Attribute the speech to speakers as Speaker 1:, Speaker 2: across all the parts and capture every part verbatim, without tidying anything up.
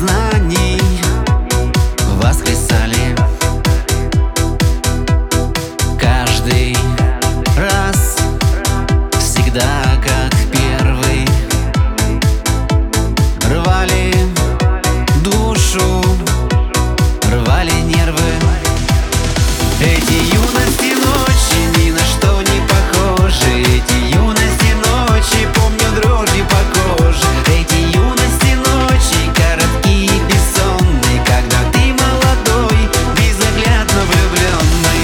Speaker 1: знаний воскресали. Каждый раз, всегда как первый, рвали душу, рвали нервы. Эти юности ночи ни на что не похожи. Эти юности ночи, помню дрожью по коже. Эти юности ночи, короткие и бессонные, когда ты молодой, безоглядно влюбленный.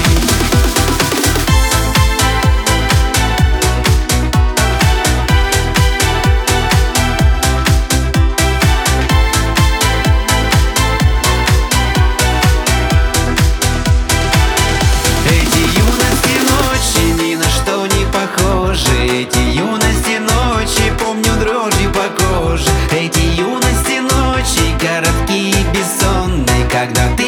Speaker 1: Эти юности ночи ни на что не похожи. Эти юности ночи, помню дрожью по коже. Эти юности ночи, короткие и бессонные, когда ты